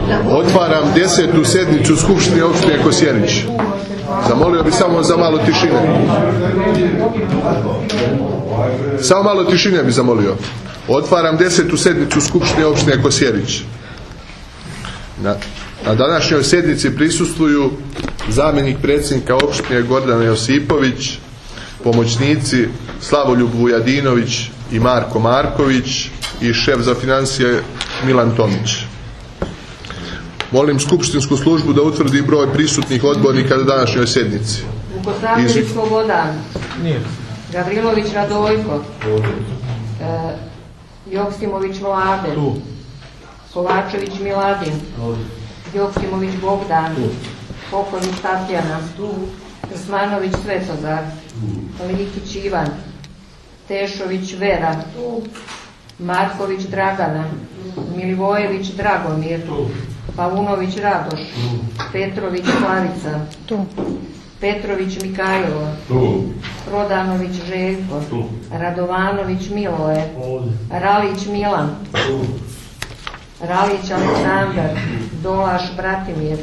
Otvaram 10. sjednicu Skupštine opštine Kosjerić. Zamolio bi samo za malo tišine. Samo malo tišine bi zamolio. Otvaram 10. sjednicu Skupštine opštine Kosjerić. Na današnjoj sjednici prisustvuju zamjenik predsjednika opštine Gordana Josipović, pomoćnici Slavoljub Vujadinović i Marko Marković i šef za financije Milan Tomić. Molim skupštinsku službu da utvrdi broj prisutnih odbornika na današnjoj sjednici. Vukosavljević Slobodan. Gavrilović Radojko. Joksimović Mlade. Kovačević Miladin. Joksimović Bogdan. Popović Tatjana. Osmanović Svetozar. Likić Ivan. Tešović Vera. Marković Dragana. Milivojević Dragomir. Paunović Radoš. Petrović Slavica. Petrović Mikajlo. Prodanović Željko. Radovanović Miloje. Ralić Milan. Ralić Aleksandar. Dolaš Bratimir.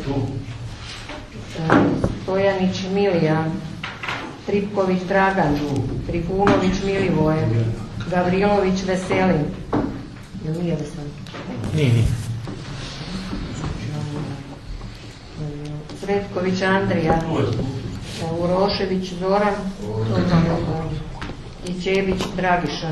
Stojanić Milijan. Tripković Dragan. Trifunović Milivoje. Gavrilović Veselin. Nije Veselin? Nije. Sretković Andrija. Urošević Zoran. I Čebić Dragiša.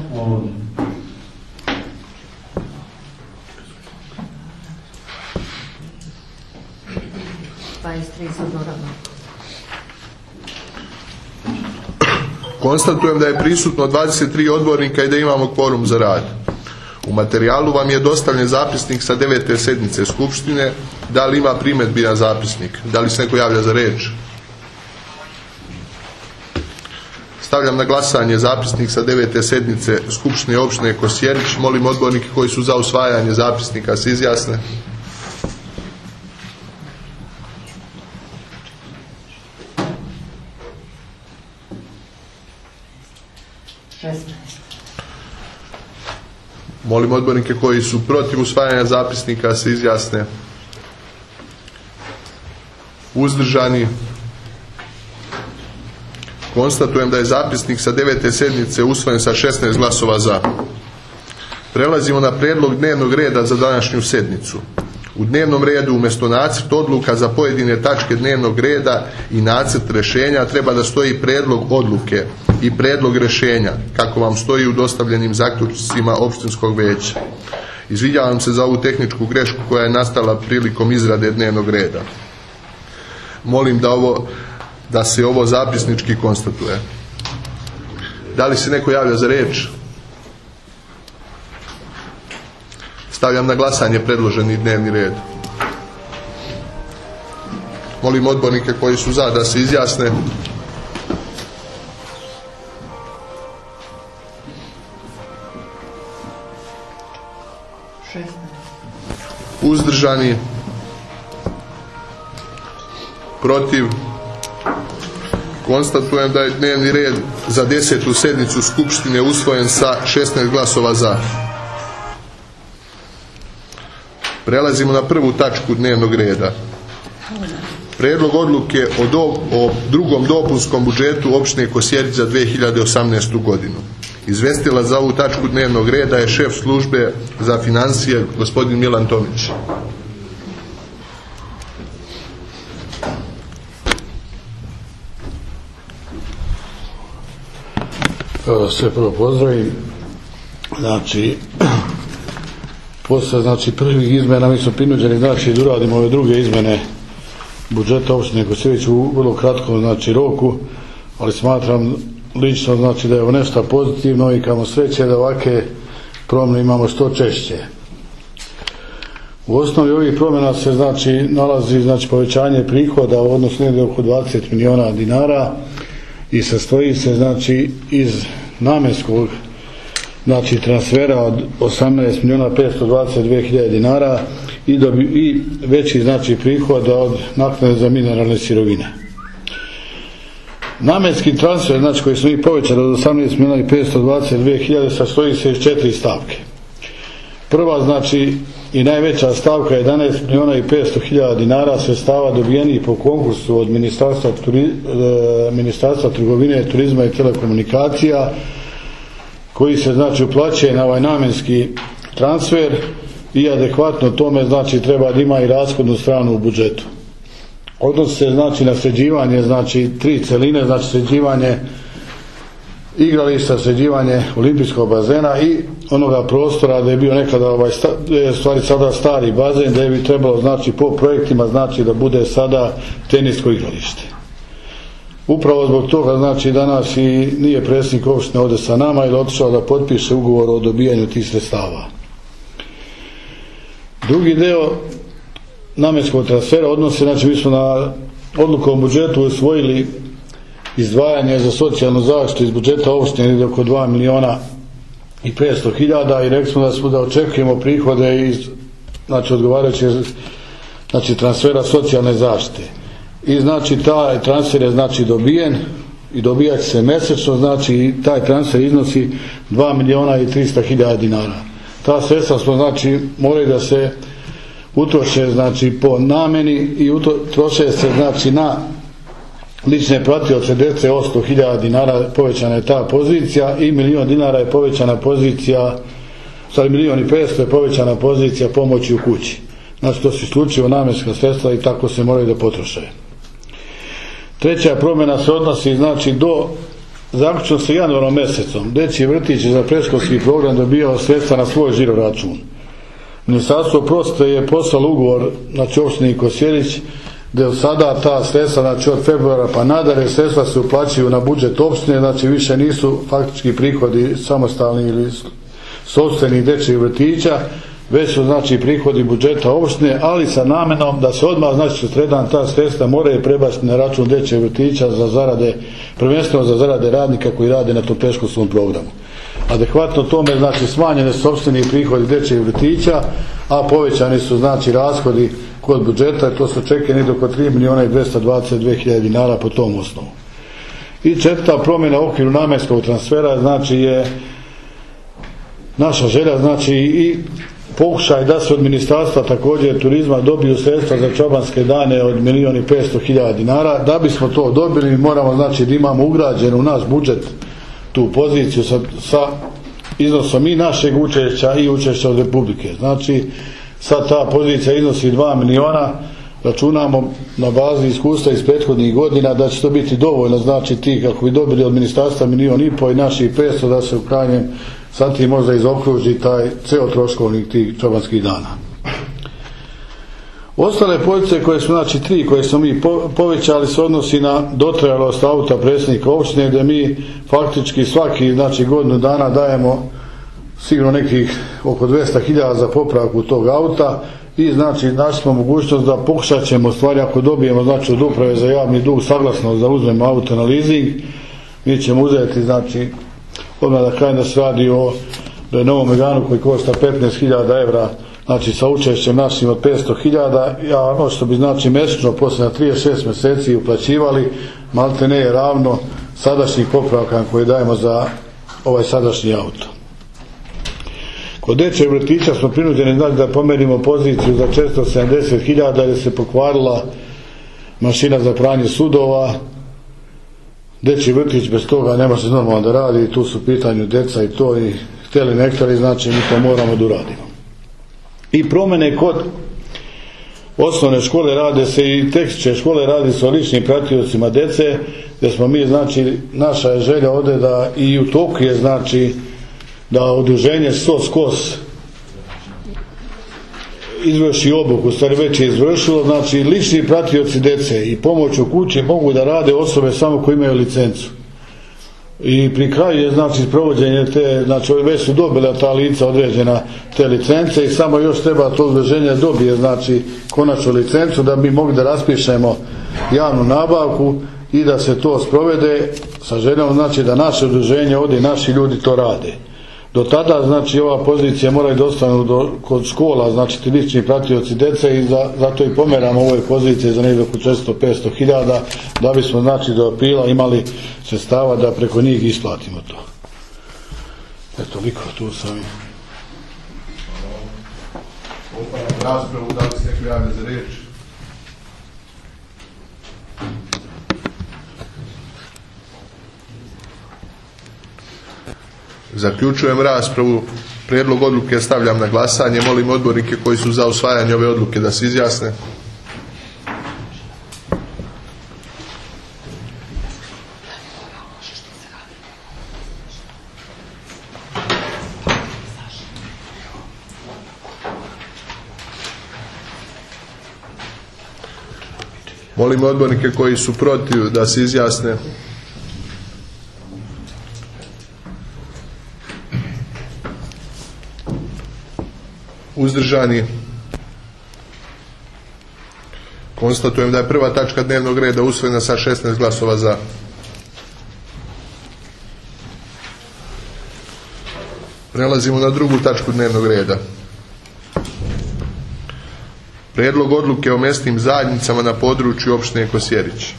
Konstatujem da je prisutno 23 odbornika i da imamo kvorum za rad. U materijalu vam je dostavljen zapisnik sa 9. sjednice Skupštine. Da li ima primjedbi na zapisnik? Da li se neko javlja za riječ? Stavljam na glasanje zapisnik sa 9. sjednice Skupštine opštine Kosjerić. Molim odbornike koji su za usvajanje zapisnika se izjasne. Molim odbornike koji su protiv usvajanja zapisnika se izjasne. Uzdržani. Konstatujem da je zapisnik sa 9. sjednice usvojen sa 16 glasova za. Prelazimo na prijedlog dnevnog reda za današnju sjednicu. U dnevnom redu umjesto nacrt odluka za pojedine tačke dnevnog reda i nacrt rješenja treba da stoji prijedlog odluke i prijedlog rješenja kako vam stoji u dostavljenim zaključcima opštinskog vijeća. Izvinjavam se za ovu tehničku grešku koja je nastala prilikom izrade dnevnog reda. Molim da se ovo zapisnički konstatuje. Da li se neko javlja za riječ? Stavljam na glasanje predloženi dnevni red. Molim odbornike koji su za da se izjasne. Uzdržani. Protiv. Konstatujem da je dnevni red za 10. sjednicu Skupštine usvojen sa 16 glasova za. Prelazimo na prvu tačku dnevnog reda. Prijedlog odluke o drugom dopunskom budžetu opštine Kosjerić za 2018. godinu. Izvestila za ovu tačku dnevnog reda je šef službe za financije gospodin Milan Tomić. Sve prvo pozdravim. Posle prvih izmena mi smo prinuđeni da uradimo ove druge izmene budžeta opštine Kosjerić u vrlo kratkom roku, ali smatram lično da je ovo nešto pozitivno i kamo sreće da ovake promjene imamo što češće. U osnovi ovih promjena se nalazi povećanje prihoda u odnosu negdje oko 20 miliona dinara i sastoji se iz namenskog transfera od 18 miliona 522 hiljade dinara i veći prihoda od naknade za mineralne sirovine. Namenski transfer koji smo mi povećali od 18 miliona i 522 hiljade sastoji se iz 4 stavke. Prva i najveća stavka 11.500.000 dinara sredstava dobijenih po konkursu od Ministarstva trgovine, turizma i telekomunikacija, koji se znači uplaćuje na ovaj namjenski transfer i adekvatno tome znači treba da ima i rashodnu stranu u budžetu. Odnosi se znači na sređivanje znači 3 celine, znači sređivanje igrališta, sređivanje olimpijskog bazena i onoga prostora da je bio nekada stvari sada stari bazen, da je bi trebalo znači po projektima znači da bude sada tenisko igralište. Upravo zbog toga znači danas i nije predsjednik opštine ovdje sa nama, ili otišao da potpiše ugovor o dobijanju tih sredstava. Drugi deo namjenskog transfera odnosi, znači mi smo na odlukom o budžetu usvojili izdvajanje za socijalnu zaštitu iz budžeta opštine oko 2.500.000 i rekli smo da očekujemo prihode iz znači odgovarajuće znači transfera socijalne zaštite. I znači taj transfer je znači dobijen i dobijat će se mjesečno, znači taj transfer iznosi 2.300.000 dinara. Ta sredstva smo znači morali da se utroše znači po nameni i troše se znači na lične pratioce djece. 100.000 dinara povećana je ta pozicija i 1.000.000 dinara je povećana pozicija, stvari 1.500.000 je povećana pozicija pomoći u kući. Znači to su isključivo namjenska sredstva i tako se moraju da potroše. Treća promjena se odnosi znači do zaključno sa januarom mjesecom. Dječji vrtić za predškolski program dobijao sredstva na svoj žiro račun. Ministarstvo prosvjete je poslalo ugovor znači opštini Kosjerić, da od sada ta sredstva znači od februara pa nadalje sredstva se uplaćuju na budžet opštine, znači više nisu faktički prihodi samostalni ili sopstvenih dječjih vrtića, već su znači prihodi budžeta opštine, ali sa namenom da se odmah znači sutradan ta sredstva moraju prebaciti na račun dječjeg vrtića za zarade, prvenstveno za zarade radnika koji rade na tom predškolskom programu. Adekvatno tome znači smanjene su sopstveni prihodi dječjeg vrtića, a povećani su znači rashodi kod budžeta, to se očekuje negdje oko 3.222.000 dinara po tom osnovu. I četvrta promjena u okviru namjenskog transfera znači je naša želja znači i pokušaj da se od Ministarstva također turizma dobiju sredstva za čobanske dane od 1.500.000 dinara. Da bismo to dobili moramo znači da imamo ugrađenu u naš budžet tu poziciju sa iznosom i našeg učešća i učešća od Republike. Znači sad ta pozicija iznosi 2 miliona, računamo na bazi iskustva iz prethodnih godina da će to biti dovoljno, znači ti kako bi dobili od ministarstva 1,5 miliona i naših 500 da se u krajnjem sad ti možda izokruži taj ceo troškovnik tih čobanskih dana. Ostale pozicije koje su znači 3 koje smo mi povećali se odnosi na dotrajalost auta predsjednika opštine, gdje mi faktički svaki znači godinu dana dajemo sigurno nekih oko 200.000 za popravku tog auta i znači našli smo mogućnost da pokušat ćemo stvari ako dobijemo znači od uprave za javni dug saglasnost da uzmemo auto na leasing, mi ćemo uzeti znači odmah da kažem da se radi o Renault Meganu koji košta 15.000 evra, znači sa učešćem našim od 500.000, a ono što bi znači mjesečno poslije na 36 mjeseci uplaćivali malte ne je ravno sadašnjih popravka koje dajemo za ovaj sadašnji auto. Kod dječjeg vrtića smo prinuđeni znači da pomerimo poziciju za 470.000 jer se pokvarila mašina za pranje sudova. Dječji vrtić bez toga ne može normalno da radi, tu su u pitanju djeca i to i htjeli nektari, znači mi to moramo da uradimo. I promjene kod osnovne škole rade se i tehničke škole radi se o ličnim pratiocima djece, gdje smo mi znači naša je želja ovdje da i u toku je znači da udruženje SOS izvrši obuku, stvari već je izvršilo, znači lični pratioci djece i pomoć u kući mogu da rade osobe samo koji imaju licencu. I pri kraju je znači provođenje te, znači već su dobila ta lica određena te licence i samo još treba to udruženje dobije znači konačnu licencu da bi mogli da raspišemo javnu nabavku i da se to sprovede sa željom znači da naše udruženje ovdje i naši ljudi to rade. Do tada znači ova pozicija mora i dostanu kod škola, znači ti lični pratioci djece i zato i pomeramo ove pozicije za negdje oko 400-500.000 da bismo znači do aprila imali sredstava da preko njih isplatimo to. Eto, toliko tu sam. raspravu. Da li se neko javlja za riječ? Zaključujem raspravu. Prijedlog odluke stavljam na glasanje. Molim odbornike koji su za usvajanje ove odluke da se izjasne. Molim odbornike koji su protiv da se izjasne. Uzdržani. Konstatujem da je prva tačka dnevnog reda usvojena sa 16 glasova za. Prelazimo na drugu tačku dnevnog reda. Prijedlog odluke o mjesnim zajednicama na području opštine Kosjerić.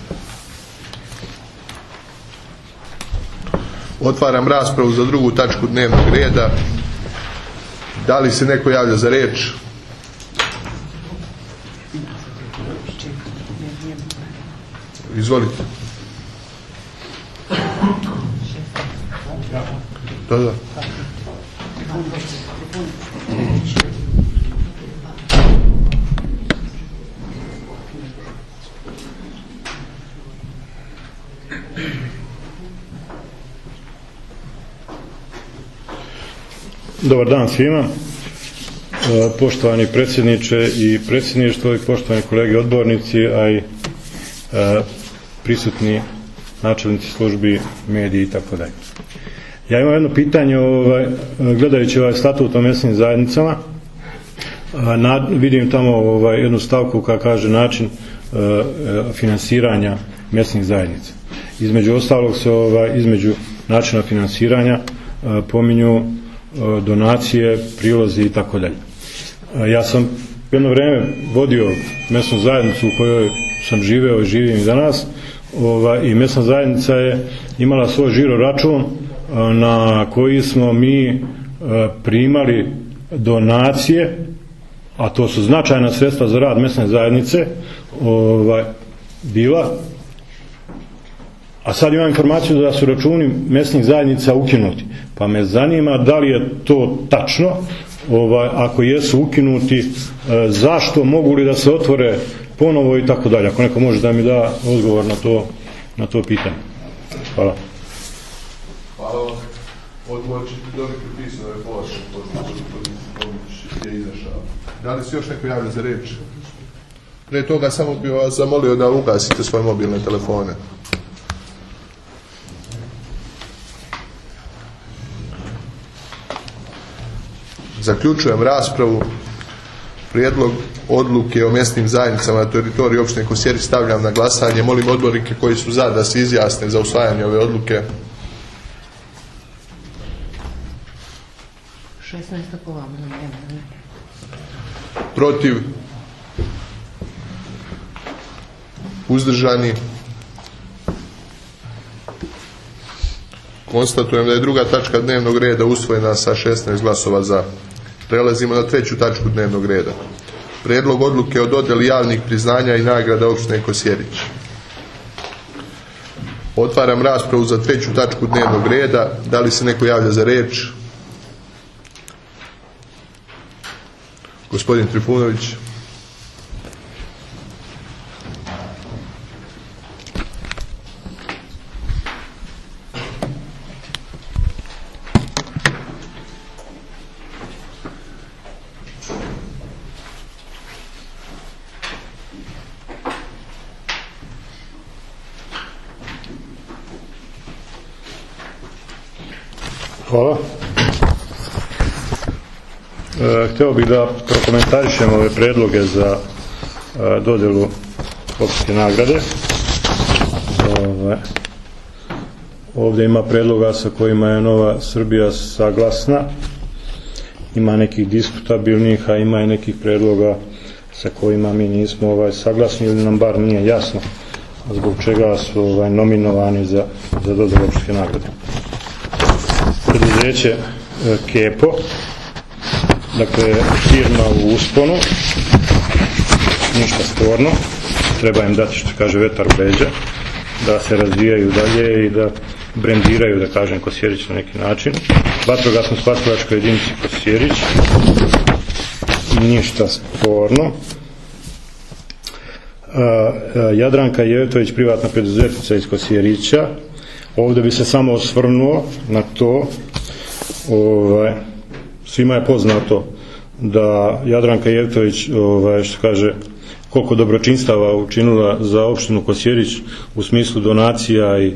Otvaram raspravu za drugu tačku dnevnog reda. Da li se neko javlja za riječ? Izvolite. Da. Dobar dan svima, poštovani predsjedniče i predsjedništvo i poštovani kolege odbornici, a i prisutni načelnici službi, mediji i tako dalje. Ja imam jedno pitanje, gledajući ovaj statut o mjesnim zajednicama, vidim tamo jednu stavku koja kaže način finansiranja mjesnih zajednica. Između ostalog se između načina finansiranja pominju donacije, prilozi i tako dalje. Ja sam jedno vrijeme vodio mjesnu zajednicu u kojoj sam živeo i živim i danas, i mjesna zajednica je imala svoj žiro račun na koji smo mi primali donacije, a to su značajna sredstva za rad mjesne zajednice bila. A sad imam informaciju da su računi mjesnih zajednica ukinuti. Pa me zanima da li je to tačno, ako jesu ukinuti, zašto, mogu li da se otvore ponovo i tako dalje. Ako neko može da mi da odgovor na to pitanje. Hvala. Hvala vam. Odgovor ćete dobiti pisano je pošle, pošto je izašao. Da li se još neko javlja za riječ? Prije toga samo bih vas zamolio da ugasite svoje mobilne telefone. Zaključujem raspravu. Prijedlog odluke o mjesnim zajednicama na teritoriju opštine Kosjerić stavljam na glasanje. Molim odbornike koji su za da se izjasne za usvajanje ove odluke. 16 po vama. Protiv? Uzdržani? Konstatujem da je druga tačka dnevnog reda usvojena sa 16 glasova za. Prelazimo na treću tačku dnevnog reda. Prijedlog odluke o dodjeli javnih priznanja i nagrada opštine Kosjerić. Otvaram raspravu za treću tačku dnevnog reda. Da li se neko javlja za riječ? Gospodin Trifunović. Hvala. Htio bih da prokomentarišem ove predloge za dodjelu općinske nagrade. Ovdje ima predloga sa kojima je Nova Srbija saglasna, ima nekih diskutabilnih, a ima i nekih predloga sa kojima mi nismo saglasni ili nam bar nije jasno zbog čega su nominovani za dodjelu općinske nagrade. Preduzeće Kepo, dakle firma u usponu, ništa sporno, treba im dati, što kaže, vetar u leđa, da se razvijaju dalje i da brendiraju, da kažem, Kosjerić na neki način. Vatrogasno spasilačkoj jedinici Kosjerić, ništa sporno. Jadranka Jevtović, privatna preduzetnica iz Kosjerića. Ovdje bi se samo osvrnuo na to, svima je poznato da Jadranka Jevtović, što kaže, koliko dobročinstava učinila za opštinu Kosjerić u smislu donacija i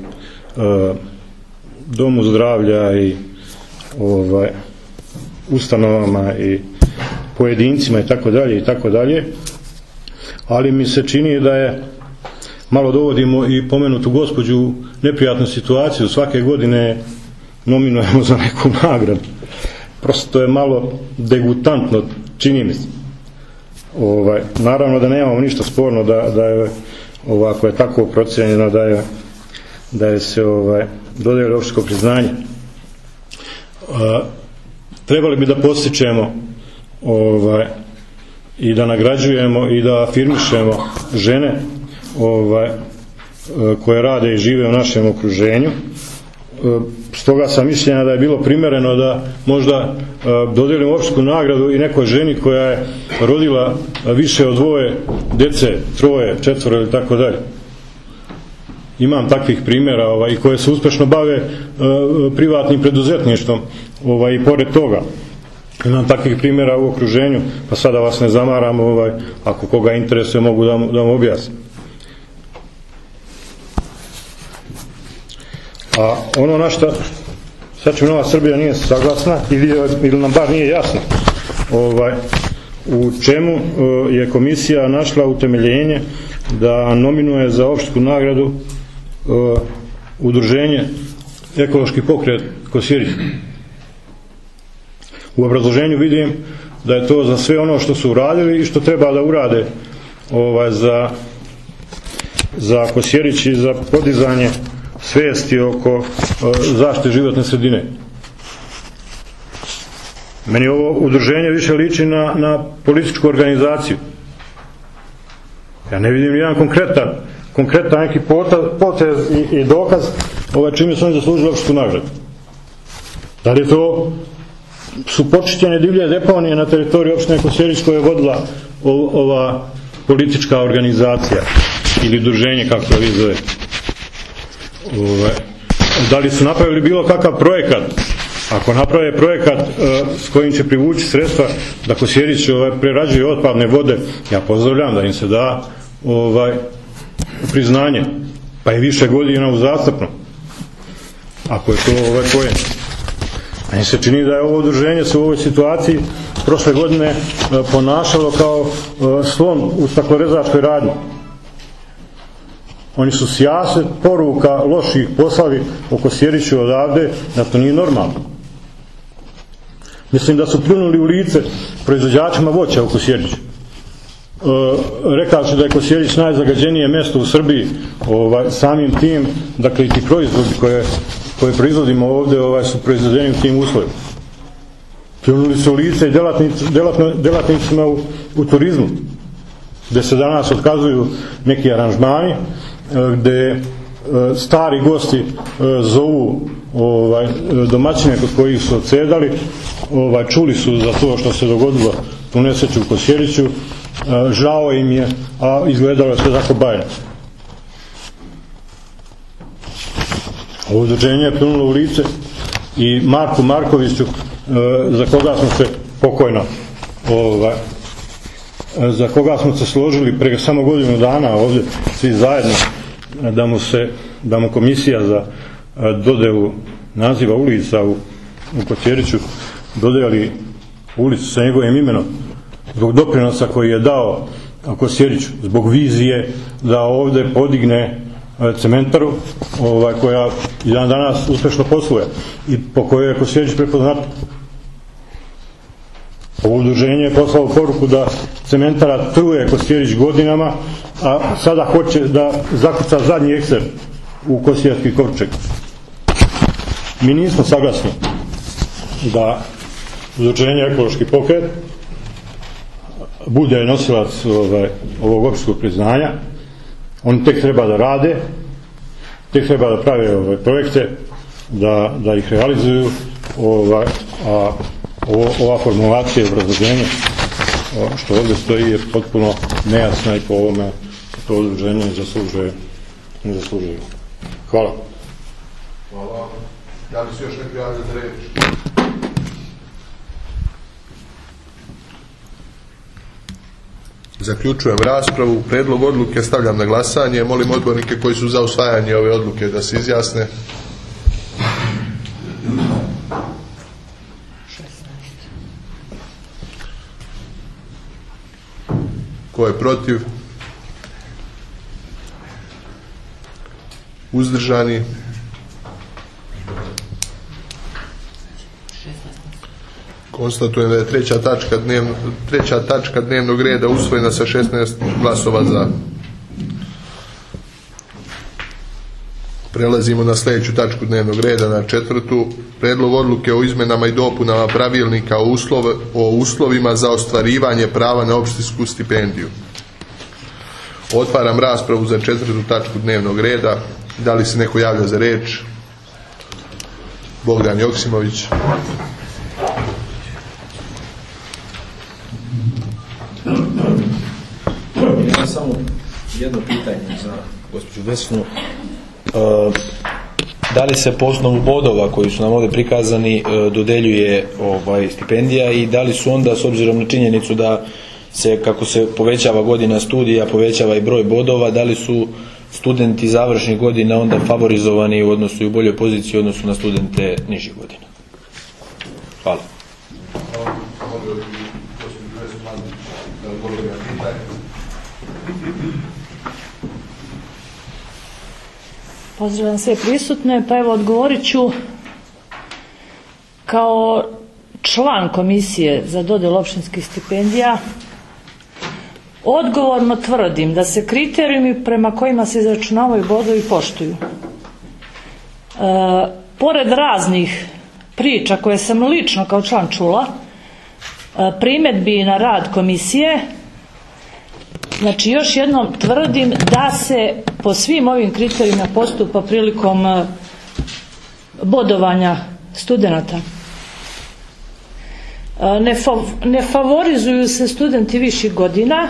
domu zdravlja i ustanovama i pojedincima i tako dalje, ali mi se čini da je malo dovodimo i pomenutu gospođu u neprijatnu situaciju. Svake godine nominujemo za neku nagradu. Prosto je malo degutantno, čini mi se. Naravno da nemamo ništa sporno da je ovako je tako procijenjeno da je se dodijeli opštinsko priznanje. Trebali bi da postičemo i da nagrađujemo i da afirmišemo žene koje rade i žive u našem okruženju. Stoga sam mišljenja da je bilo primjereno da možda dodijelimo opštinsku nagradu i nekoj ženi koja je rodila više od 2 djece, 3, 4 ili tako dalje. Imam takvih primjera i koje se uspješno bave privatnim preduzetništvom i pored toga. Imam takvih primjera u okruženju, pa sada vas ne zamaram, ako koga interesuje mogu da vam objasnim. A ono na što Sasvim Nova Srbija nije saglasna ili nam bar nije jasno u čemu je komisija našla utemeljenje da nominuje za opštinsku nagradu udruženje Ekološki pokret Kosjerić. U obrazloženju vidim da je to za sve ono što su uradili i što treba da urade za Kosjerić i za podizanje svijesti oko zaštite životne sredine. Meni ovo udruženje više liči na političku organizaciju. Ja ne vidim jedan konkretan neki potez i dokaz čime su oni zaslužili opštinsku nagradu. Da li to su počišćene divlje deponije na teritoriji opštine Kosjerić koje je vodila ova politička organizacija ili udruženje, kako to vi zovete. Da li su napravili bilo kakav projekat? Ako naprave projekat s kojim će privući sredstva da Kosjerić prerađuje otpadne vode, ja pozdravljam da im se da priznanje, pa i više godina uzastopno, ako je to pojem. Meni se čini da je ovo udruženje se u ovoj situaciji prošle godine ponašalo kao slon u staklorezačkoj radnji. Oni su sjase poruka loših poslali o Kosjeriću odavde, da to nije normalno. Mislim da su pljunuli u lice proizvođačima voća u Kosjeriću. Rekavši da je Kosjerić najzagađenije mjesto u Srbiji, samim tim, dakle i ti proizvodi koje proizvodimo ovdje su proizvedeni u tim uslovima. Pljunuli su u lice i djelatnicima u turizmu, gdje se danas otkazuju neki aranžmani, gdje stari gosti zovu domaćine kod kojih su odsedali, čuli su za to što se dogodilo tu nesreću u Kosjeriću, žao im je, a izgledalo je sve tako bajno. Ovo udruženje je pljunulo u lice i Marku Markoviću, za koga smo se pokojno za koga smo se složili prije samo godinu dana ovdje svi zajedno da mu komisija za dodelu naziva ulica u Kosjeriću dodeli ulicu sa njegovim imenom zbog doprinosa koji je dao Kosjeriću, zbog vizije da ovdje podigne cementaru koja i dan danas uspješno posluje i po kojoj je Kosjerić prepoznat. Ovo udruženje je poslalo poruku da cementara truje Kosjerić godinama, a sada hoće da zakuca zadnji ekser u Kosjerski kovčeg. Mi nismo saglasni da udruženje Ekološki pokret bude nosilac ovog opšteg priznanja. Oni tek treba da rade, tek treba da prave projekte, da ih realizuju, a ova formulacija i obrazloženje što ovdje stoji je potpuno nejasna i po ovome to udruženje ne zaslužuje. Hvala. Hvala. Da li se još neko javlja za reč? Zaključujem raspravu. Predlog odluke stavljam na glasanje. Molim odbornike koji su za usvajanje ove odluke da se izjasne. Ko je protiv? Uzdržani? Konstatujem da je treća tačka dnevnog reda usvojena sa 16 glasova za. Prelazimo na sljedeću tačku dnevnog reda, na 4. Predlog odluke o izmenama i dopunama pravilnika o uslovima za ostvarivanje prava na opštinsku stipendiju. Otvaram raspravu za 4. tačku dnevnog reda. Da li se neko javlja za reč? Bogdan Joksimović. Imam samo jedno pitanje za gospođu Vesnu. Da li se po osnovu bodova koji su nam ovdje prikazani dodeljuje stipendija i da li su onda, s obzirom na činjenicu da se, kako se povećava godina studija, povećava i broj bodova, da li su studenti završnih godina onda favorizovani u odnosu i u boljoj poziciji u odnosu na studente nižih godina? Hvala. Pozdravljam sve prisutne, pa evo odgovorit ću kao član komisije za dodjelu opštinskih stipendija. Odgovorno tvrdim da se kriterijumi prema kojima se izračunavaju bodovi poštuju. Pored raznih priča koje sam lično kao član čula, primjedbi na rad komisije, znači još jednom tvrdim da se po svim ovim kriterijima postupa prilikom bodovanja studenata. Ne favorizuju se studenti viših godina.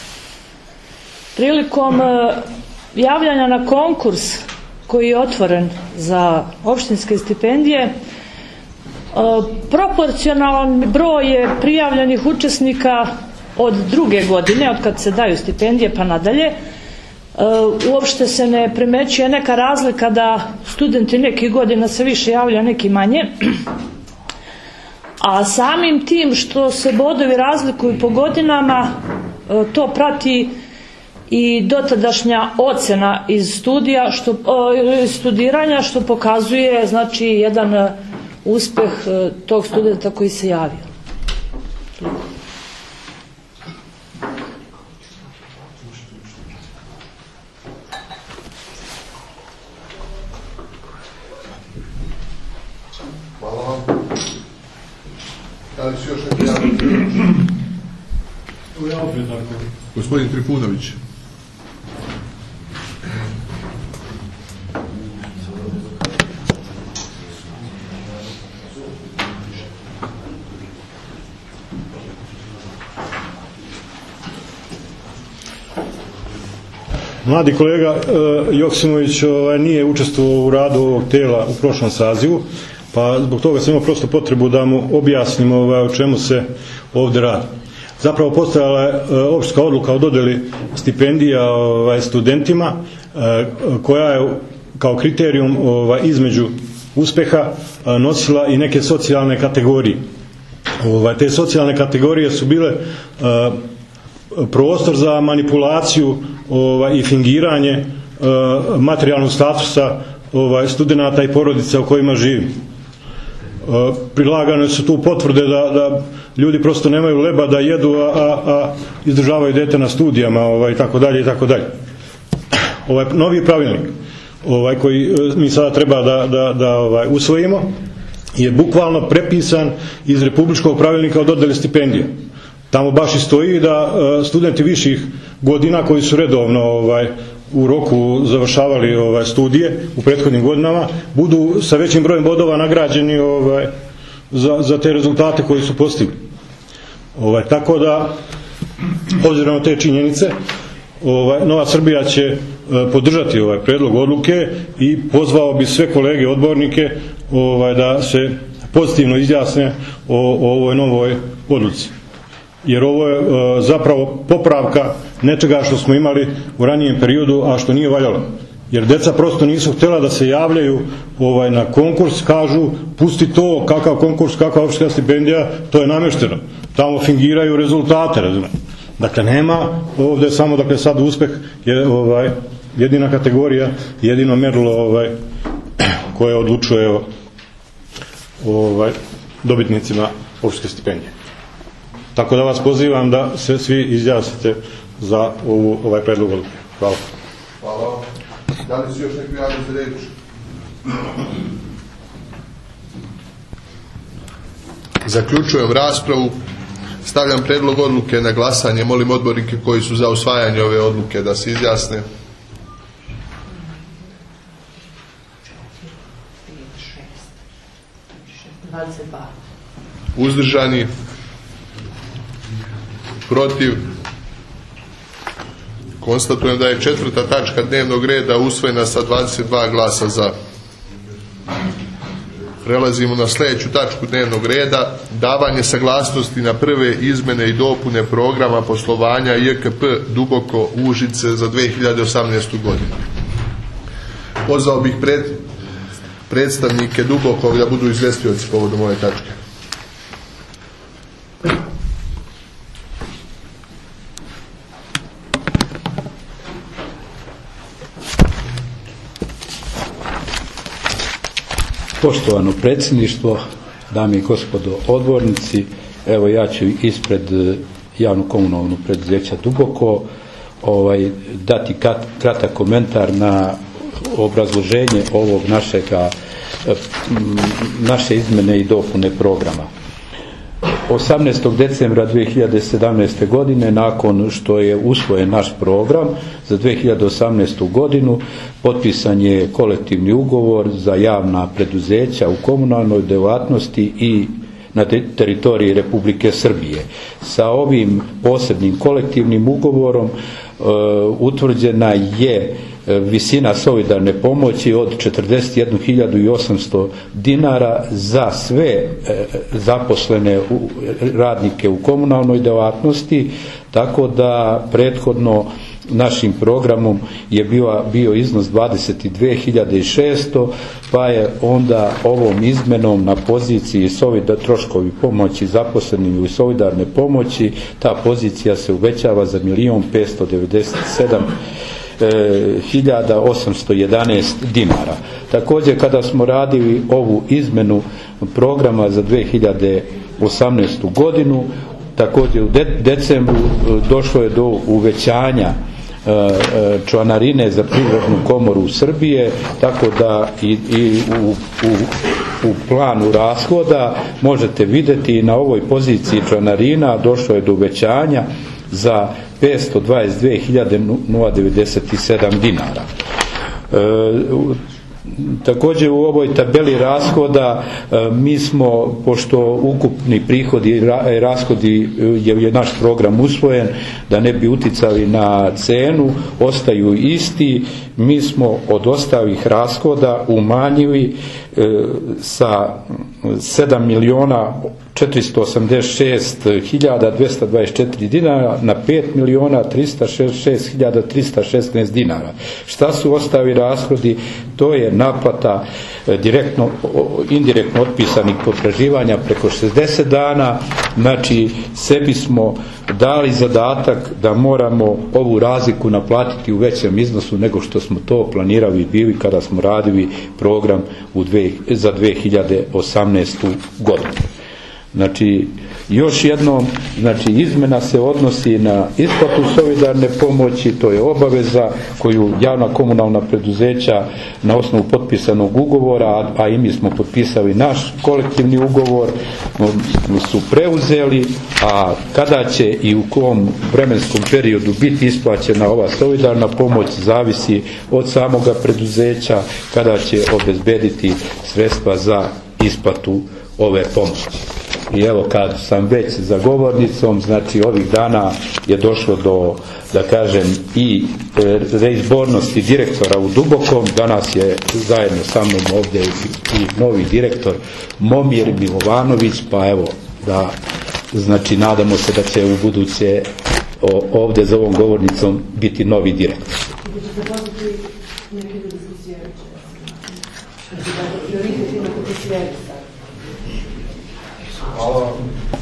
Prilikom javljanja na konkurs koji je otvoren za opštinske stipendije, proporcionalan broj je prijavljenih učesnika od druge godine, od kad se daju stipendije pa nadalje. Uopšte se ne primećuje neka razlika da studenti nekih godina se više javlja, neki manje. A samim tim što se bodovi razlikuju po godinama, to prati i dotadašnja ocena iz studiranja, što pokazuje znači jedan uspeh tog studenta koji se javio. Hvala vam. Da li su još neki javni? Gospodin Trifunović. Mladi kolega Joksimović nije učestvovao u radu ovog tijela u prošlom sazivu, pa zbog toga sam imao prosto potrebu da mu objasnim o čemu se ovdje radi. Zapravo postojala je opštinska odluka o dodjeli stipendija studentima koja je kao kriterijum između uspeha nosila i neke socijalne kategorije. Te socijalne kategorije su bile prostor za manipulaciju i fingiranje materijalnog statusa studenata i porodica u kojima živi. Prilagane su tu potvrde da ljudi prosto nemaju leba da jedu, a izdržavaju dete na studijama i tako dalje i tako dalje. Ovaj novi pravilnik koji mi sada treba da usvojimo je bukvalno prepisan iz Republičkog pravilnika o dodjeli stipendija. Tamo baš i stoji da studenti viših godina koji su redovno u roku završavali studije u prethodnim godinama budu sa većim brojem bodova nagrađeni za te rezultate koji su postigli. Tako da, obzirom na te činjenice, Nova Srbija će podržati ovaj predlog odluke i pozvao bi sve kolege odbornike da se pozitivno izjasne o ovoj novoj odluci. Jer ovo je zapravo popravka nečega što smo imali u ranijem periodu, a što nije valjalo. Jer deca prosto nisu htjela da se javljaju na konkurs, kažu pusti to, kakav konkurs, kakva opštinska stipendija, to je namješteno. Tamo fingiraju rezultate, razumijete. Dakle, nema ovdje samo, sad uspeh je jedina kategorija, jedino mjerilo koje odlučuje dobitnicima opštinske stipendije. Tako da vas pozivam da se svi izjasnite za ovaj predlog odluke. Hvala. Hvala. Da li su još neki javili za reč? Zaključujem raspravu. Stavljam predlog odluke na glasanje. Molim odbornike koji su za usvajanje ove odluke da se izjasne. Uzdržani? Protiv? Konstatujem da je 4. tačka dnevnog reda usvojena sa 22 glasa za. Prelazimo na sljedeću tačku dnevnog reda. Davanje saglasnosti na prve izmjene i dopune programa poslovanja JKP Duboko Užice za 2018. godinu. Pozvao bih predstavnike Dubokog da budu izvestioci povodom ove tačke. Poštovano predsjedništvo, dame i gospodo odbornici, evo ja ću ispred javno-komunalnog preduzeća Duboko dati kratak komentar na obrazloženje ovog naše izmjene i dopune programa. 18. decembra 2017. godine, nakon što je usvojen naš program za 2018. godinu, potpisan je kolektivni ugovor za javna preduzeća u komunalnoj djelatnosti i na teritoriji Republike Srbije. Sa ovim posebnim kolektivnim ugovorom utvrđena je visina solidarne pomoći od 41.800 dinara za sve zaposlene radnike u komunalnoj djelatnosti, tako da prethodno našim programom je bio iznos 22.600, pa je onda ovom izmenom na poziciji troškovi pomoći zaposlenim i solidarne pomoći, ta pozicija se uvećava za 1.597.811 dinara. Također, kada smo radili ovu izmenu programa za 2018. godinu, također u decembru došlo je do uvećanja članarine za Privrednu komoru Srbije, tako da i u planu rashoda možete vidjeti na ovoj poziciji članarina došlo je do uvećanja za 522.097 dinara. Također u ovoj tabeli rashoda mi smo, pošto ukupni prihodi i rashodi je naš program usvojen, da ne bi uticali na cenu, ostaju isti. Mi smo od ostalih rashoda umanjili sa 7.486.224 dinara na 5.366.316 dinara. Šta su ostali rashodi? To je naplata indirektno otpisanih potraživanja preko 60 dana. Znači, sebi smo dali zadatak da moramo ovu razliku naplatiti u većem iznosu nego što smo to planirali bili kada smo radili program za 2018. godinu. Znači, Još jednom, znači izmjena se odnosi na isplatu solidarne pomoći, to je obaveza koju javna komunalna preduzeća na osnovu potpisanog ugovora, a i mi smo potpisali naš kolektivni ugovor, su preuzeli, a kada će i u kom vremenskom periodu biti isplaćena ova solidarna pomoć zavisi od samoga preduzeća kada će obezbediti sredstva za isplatu ove pomoći. I evo, kad sam već za govornicom, znači ovih dana je došlo do, da kažem, i reizbornosti direktora u Dubokom. Danas je zajedno sa mnom ovdje i novi direktor Momir Milovanović, pa evo, da, znači nadamo se da će u buduće ovdje za ovom govornicom biti novi direktor. Hvala.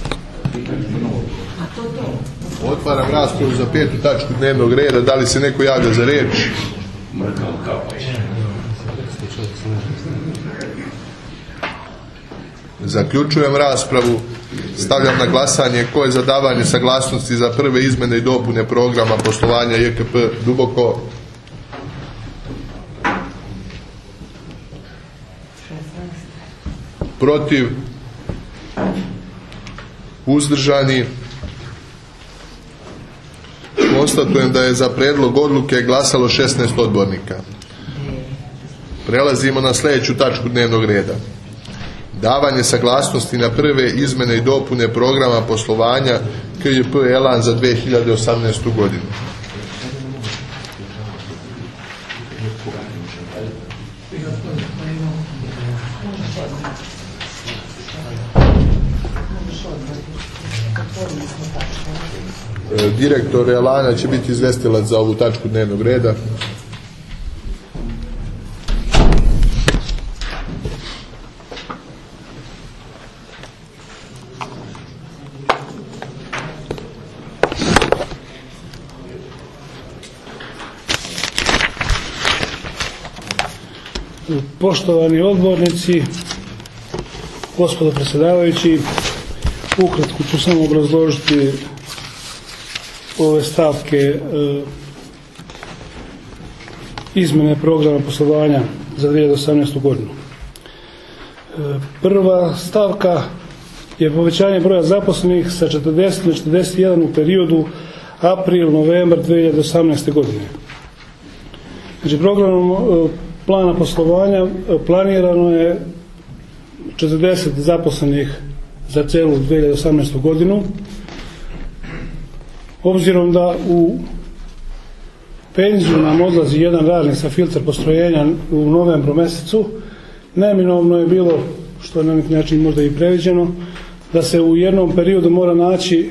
Otvaram raspravu za 5. tačku dnevnog reda. Da li se neko javlja za riječ? Zaključujem raspravu. Stavljam na glasanje ko je za davanje saglasnosti za prve izmjene i dopune programa poslovanja JKP Duboko. Protiv? Uzdržani? Konstatujem da je za prijedlog odluke glasalo 16 odbornika. Prelazimo na sljedeću tačku dnevnog reda. Davanje saglasnosti na prve izmjene i dopune programa poslovanja KJP Elan za 2018. godinu. Direktor Elana će biti izvestilac za ovu tačku dnevnog reda. Poštovani odbornici, gospodo predsjedavajući, ukratko ću samo obrazložiti ove stavke izmjene programa poslovanja za 2018. godinu. Prva stavka je povećanje broja zaposlenih sa 40 na 41 u periodu april-novembar 2018. godine. Znači, programom plana poslovanja planirano je 40 zaposlenih za celu 2018. godinu. Obzirom da u penziju nam odlazi jedan radnik sa filter postrojenja u novembru mjesecu, neminovno je bilo, što je na neki način možda i previđeno, da se u jednom periodu mora naći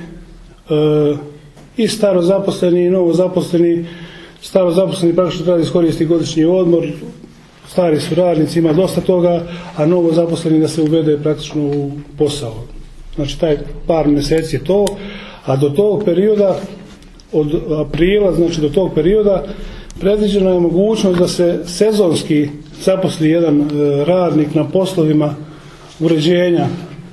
i staro zaposleni i novo zaposleni. Staro zaposleni praktično treba iskoristiti godišnji odmor, stari su radnici, ima dosta toga, a novo zaposleni da se uvede praktično u posao. Znači, taj par mjeseci je to, a do tog perioda, od aprila, znači do tog perioda, predviđena je mogućnost da se sezonski zaposli jedan radnik na poslovima uređenja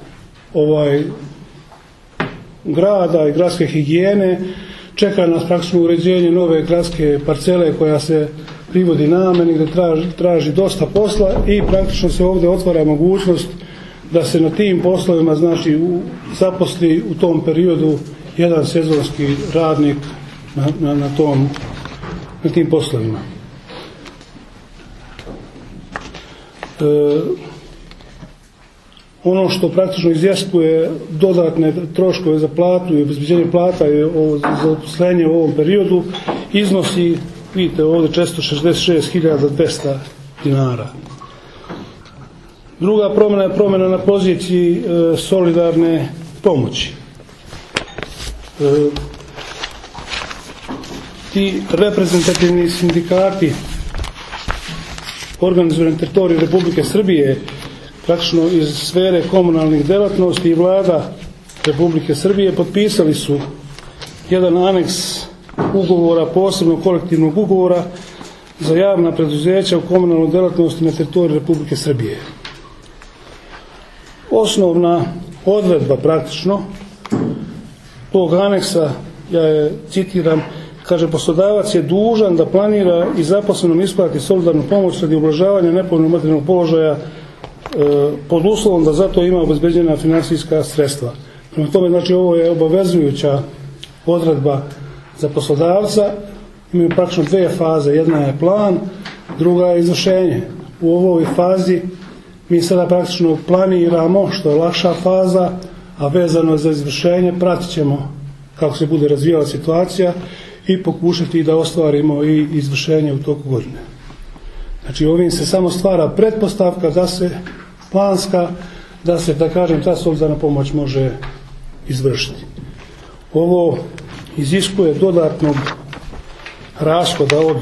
grada i gradske higijene. Čeka nas praktično uređenje nove gradske parcele koja se privodi namjeni, gdje traži dosta posla, i praktično se ovdje otvara mogućnost da se na tim poslovima, znači, zaposli u tom periodu jedan sezonski radnik na tim poslovima. Ono što praktično iziskuje dodatne troškove za platu i obezbeđenje plata za zaposlenje u ovom periodu iznosi, vidite ovdje, 466.200 dinara. Druga promjena je promjena na poziciji solidarne pomoći. Ti reprezentativni sindikati organizirani na teritoriju Republike Srbije, praktično iz sfere komunalnih djelatnosti, i Vlada Republike Srbije potpisali su jedan aneks ugovora, posebnog kolektivnog ugovora za javna preduzeća u komunalnoj djelatnosti na teritoriju Republike Srbije. Osnovna odredba praktično tog aneksa, ja je citiram, kaže: poslodavac je dužan da planira i zaposlenom isplati solidarnu pomoć radi ublažavanja nepovoljnog materijalnog položaja pod uslovom da za to ima obezbeđena finansijska sredstva. Prema tome, znači, ovo je obavezujuća odredba za poslodavca. Imaju praktično dve faze, jedna je plan, druga je izvršenje. U ovoj fazi mi sada praktično planiramo, što je lakša faza, a vezano za izvršenje pratit ćemo kako se bude razvijala situacija i pokušati da ostvarimo i izvršenje u toku godine. Znači, ovim se samo stvara pretpostavka da se planska, da se, da kažem, ta solidarna pomoć može izvršiti. Ovo iziskuje dodatnog rashoda od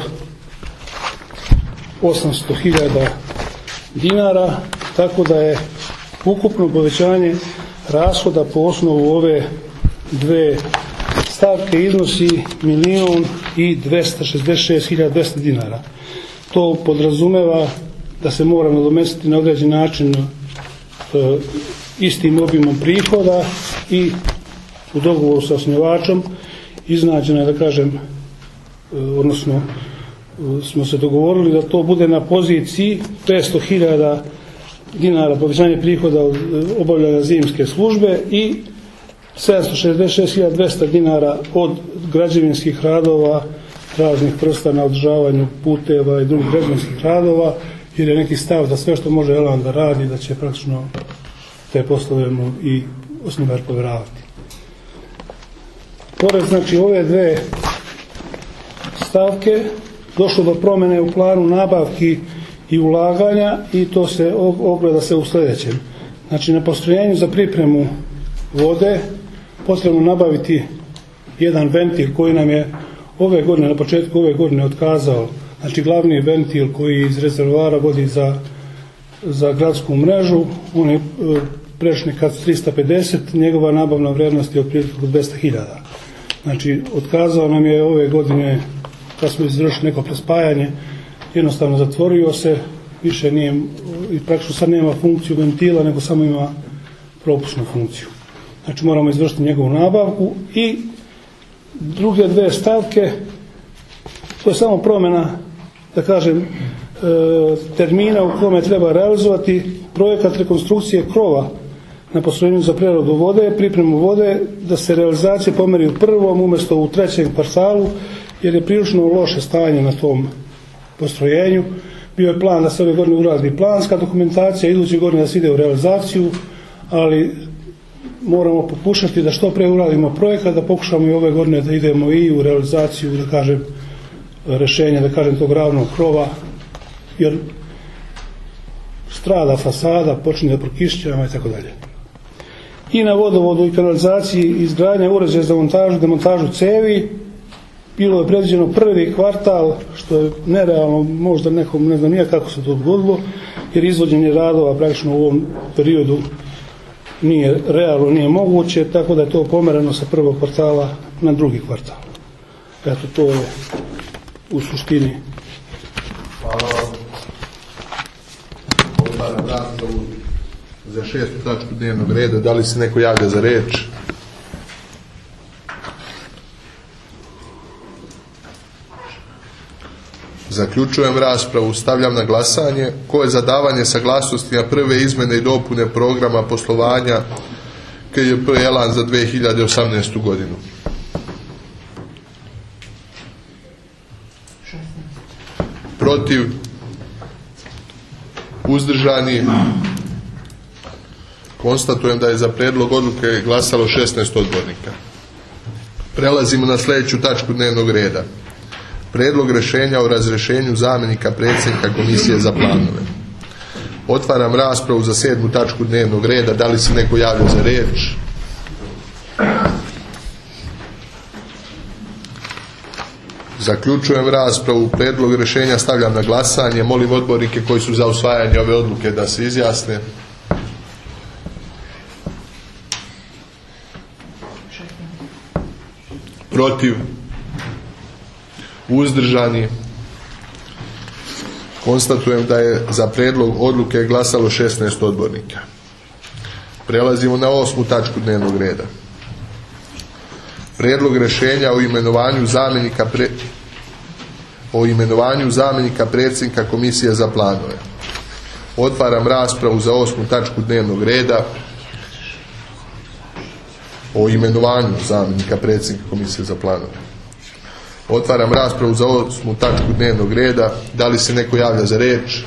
800.000 dinara, tako da je ukupno povećanje rashoda po osnovu ove dve stavke iznosi 1.266.200 dinara. To podrazumeva da se mora nadomestiti na određen način istim obimom prihoda i u dogovoru sa osnivačom iznađena je, da kažem, odnosno smo se dogovorili da to bude na poziciji 500.000 dinara povećanje prihoda od obavljanja zimske službe i 766.200 dinara od građevinskih radova raznih vrsta na održavanju puteva i drugih građevinskih radova, jer je neki stav da sve što može Elan da radi, da će praktično te poslove mu i osnivač povjeravati. Pored, znači, ove dve stavke došlo do promjene u planu nabavki i ulaganja i to se ogleda se u sljedećem. Znači, na postrojenju za pripremu vode potrebno nabaviti jedan ventil koji nam je ove godine, na početku ove godine otkazao. Znači, glavni ventil koji iz rezervoara vodi za gradsku mrežu, on je prešli kad 350, njegova nabavna vrijednost je otprilike 200.000. Znači, otkazao nam je ove godine, kad smo izvršili neko prespajanje, jednostavno zatvorio se, više nije, i praktično sad nema funkciju ventila, nego samo ima propusnu funkciju. Znači, moramo izvršiti njegovu nabavku i druge dve stavke, to je samo promjena, da kažem, termina u kome treba realizovati projekat rekonstrukcije krova na postrojenju za preradu vode, pripremu vode, da se realizacija pomeri u prvom umjesto u trećem kvartalu, jer je prilično loše stanje na tom postrojenju. Bio je plan da se ove godine uradi planska dokumentacija, iduće godine da se ide u realizaciju, ali moramo pokušati da što pre uradimo projekat, da pokušamo i ove godine da idemo i u realizaciju, da kažem, rješenja, da kažem, tog ravnog krova, jer strada fasada, počinje da prokišćava i tako dalje. I na vodovodu i kanalizaciji izgradnja uređaja za montažu, demontažu cevi, bilo je predviđeno prvi kvartal, što je nerealno, možda nekom, ne znam nije kako se to dogodilo, jer izvođenje radova praktično u ovom periodu nije realno, nije moguće, tako da je to pomereno sa prvog kvartala na drugi kvartal. Eto, to je u suštini. Hvala. Otvaram raspravu za 6. tačku dnevnog reda. Da li se neko javlja za reč? Zaključujem raspravu. Stavljam na glasanje. Ko je za davanje saglasnosti na prve izmjene i dopune programa poslovanja KJP Elan za 2018. godinu? Protiv? Uzdržani? Konstatujem da je za prijedlog odluke glasalo 16 odbornika. Prelazimo na sljedeću tačku dnevnog reda. Prijedlog rješenja o razrješenju zamjenika predsjednika Komisije za planove. Otvaram raspravu za 7. tačku dnevnog reda. Da li se neko javlja za riječ? Zaključujem raspravu. Prijedlog rješenja stavljam na glasanje. Molim odbornike koji su za usvajanje ove odluke da se izjasne. Protiv? Uzdržani? Konstatujem da je za prijedlog odluke glasalo 16 odbornika. Prelazimo na 8. tačku dnevnog reda. Prijedlog rješenja o imenovanju zamjenika predsjednika Komisije za planove. Otvaram raspravu za 8. tačku dnevnog reda o imenovanju zamjenika predsjednika Komisije za planove. Otvaram raspravu za 8. tačku dnevnog reda. Da li se neko javlja za riječ?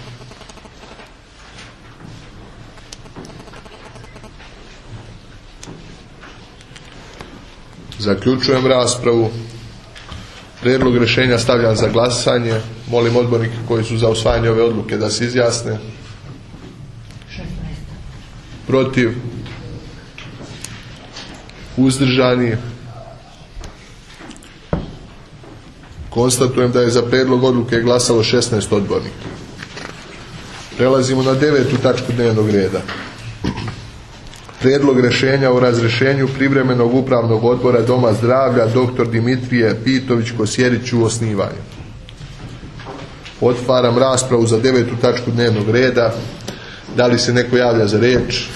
Zaključujem raspravu. Prijedlog rješenja stavljam za glasanje. Molim odbornike koji su za usvajanje ove odluke da se izjasne. Protiv? Uzdržani? Konstatujem da je za prijedlog odluke glasalo 16 odbornika. Prelazimo na 9. tačku dnevnog reda. Prijedlog rješenja o razrješenju privremenog upravnog odbora Doma zdravlja dr. Dimitrije Pitović-Kosjerić u osnivanju. Otvaram raspravu za 9. tačku dnevnog reda. Da li se neko javlja za riječ?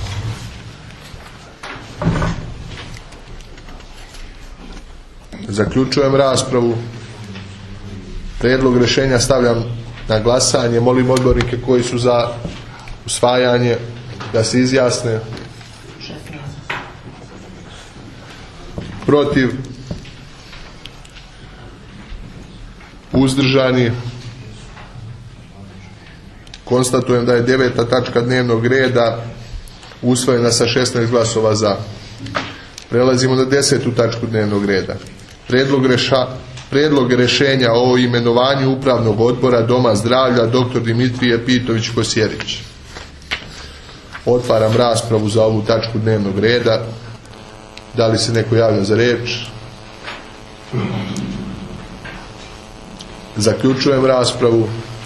Zaključujem raspravu. Prijedlog rješenja stavljam na glasanje. Molim odbornike koji su za usvajanje da se izjasne. Protiv? Uzdržani? Konstatujem da je 9. tačka dnevnog reda usvojena sa 16 glasova za. Prelazimo na 10. tačku dnevnog reda. Prijedlog rješenja o imenovanju upravnog odbora Doma zdravlja dr. Dimitrije Pitović-Kosjerić. Otvaram raspravu za ovu tačku dnevnog reda. Da li se neko javlja za riječ? Zaključujem raspravu.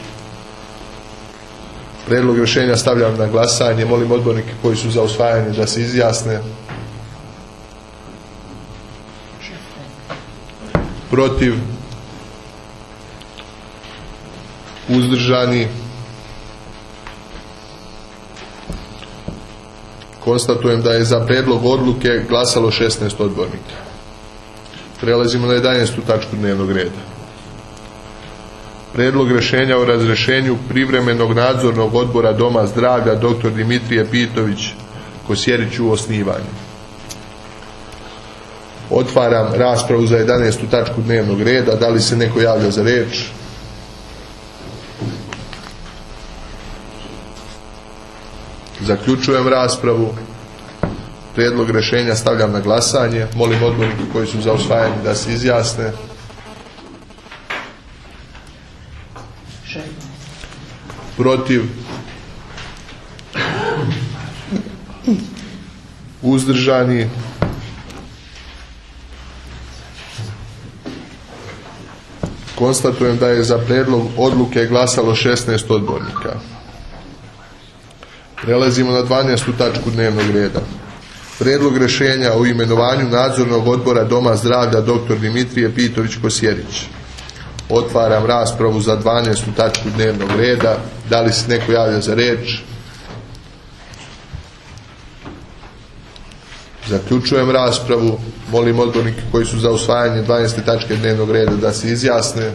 Prijedlog rješenja stavljam na glasanje. Molim odbornike koji su za usvajanje da se izjasne. Protiv? Uzdržani? Konstatujem da je za prijedlog odluke glasalo 16 odbornika. Prelazimo na 11. tačku dnevnog reda. Prijedlog rješenja o razrješenju privremenog nadzornog odbora Doma zdravlja dr. Dimitrije Pitović-Kosjerić u osnivanju. Otvaram raspravu za 11. tačku dnevnog reda. Da li se neko javlja za riječ? Zaključujem raspravu. Prijedlog rješenja stavljam na glasanje. Molim odbornike koji su za usvajanje da se izjasne. Protiv? Uzdržani? Konstatujem da je za prijedlog odluke glasalo 16 odbornika. Prelazimo na 12. tačku dnevnog reda. Prijedlog rješenja o imenovanju nadzornog odbora Doma zdravlja dr. Dimitrije Pitović-Kosjerić. Otvaram raspravu za 12. tačku dnevnog reda. Da li se neko javlja za riječ? Zaključujem raspravu. Molim odbornike koji su za usvajanje 12. tačke dnevnog reda da se izjasne.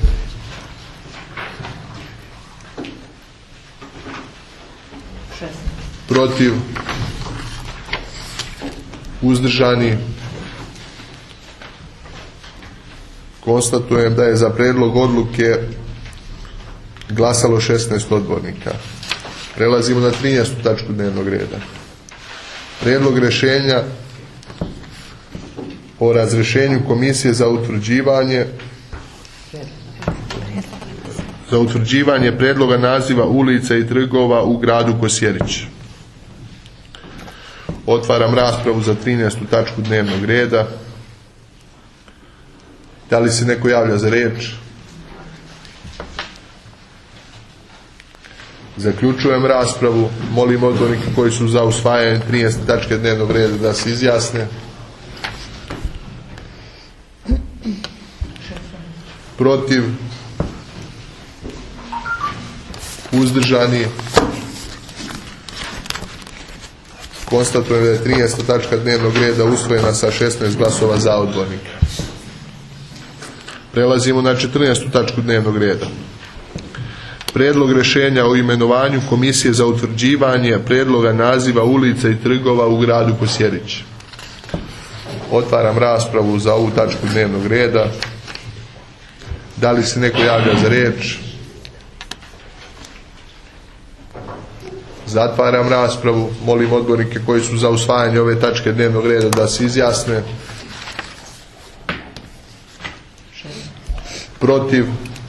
Protiv? Uzdržani? Konstatujem da je za prijedlog odluke glasalo 16 odbornika. Prelazimo na 13. tačku dnevnog reda. Prijedlog rješenja o razrješenju Komisije za utvrđivanje prijedloga naziva ulica i trgova u gradu Kosjerić. Otvaram raspravu za 13. tačku dnevnog reda. Da li se neko javlja za riječ? Zaključujem raspravu. Molim odbornike koji su za usvajanje 13. tačke dnevnog reda da se izjasne. Protiv? Uzdržani? Konstatujem da je 13. tačka dnevnog reda usvojena sa 16 glasova za odbornika. Prelazimo na 14. tačku dnevnog reda. Prijedlog rješenja o imenovanju Komisije za utvrđivanje prijedloga naziva ulica i trgova u gradu Kosjerić. Otvaram raspravu za ovu tačku dnevnog reda. Da li se neko javlja za riječ? Zatvaram raspravu. Molim odbornike koji su za usvajanje ove tačke dnevnog reda da se izjasne. Protiv?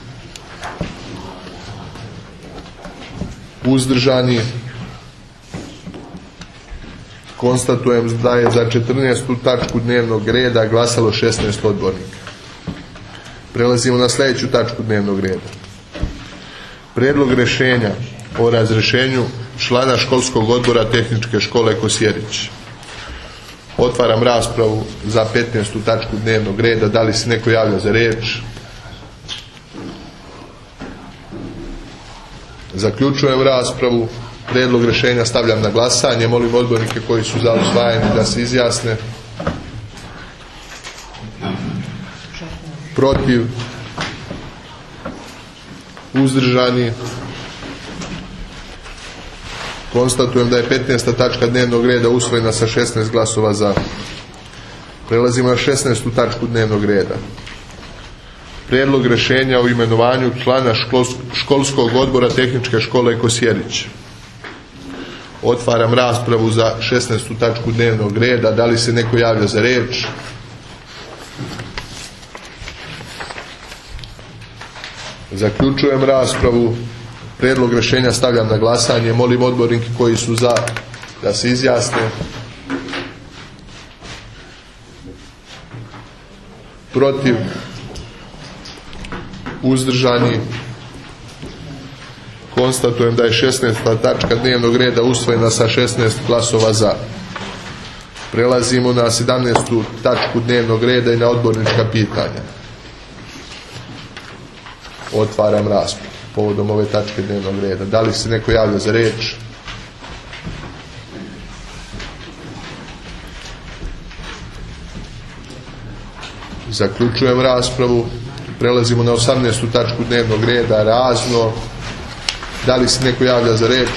Uzdržani? Konstatujem da je za 14. tačku dnevnog reda glasalo 16 odbornika. Prelazimo na sljedeću tačku dnevnog reda. Prijedlog rješenja o razrješenju člana školskog odbora Tehničke škole Kosjerić. Otvaram raspravu za 15. tačku dnevnog reda. Da li se neko javlja za riječ? Zaključujem raspravu. Prijedlog rješenja stavljam na glasanje. Molim odbornike koji su za usvajanje da se izjasne. Protiv? Uzdržani? Konstatujem da je 15. tačka dnevnog reda usvojena sa 16 glasova za. Prelazimo na 16. tačku dnevnog reda. Prijedlog rješenja o imenovanju člana školskog odbora Tehničke škole Kosjerić. Otvaram raspravu za 16. tačku dnevnog reda. Da li se neko javlja za riječ? Zaključujem raspravu. Prijedlog rješenja stavljam na glasanje. Molim odbornike koji su za da se izjasne. Protiv? Uzdržani? Konstatujem da je 16. tačka dnevnog reda usvojena sa 16 glasova za. Prelazimo na 17. tačku dnevnog reda i na odbornička pitanja. Otvaram raspravu povodom ove tačke dnevnog reda. Da li se neko javlja za riječ? Zaključujem raspravu. Prelazimo na 18. tačku dnevnog reda, razno. Da li se neko javlja za riječ?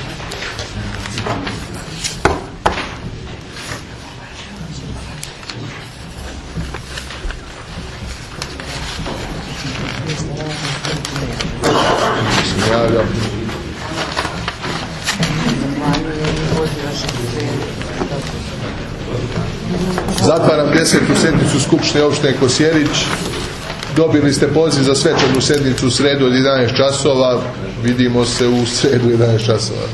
Zatvaram 10. sjednicu Skupštine opštine Kosjerić. Dobili ste poziv za svečanu sjednicu u sredu od 11 časova. Vidimo se u sredu 11 časova.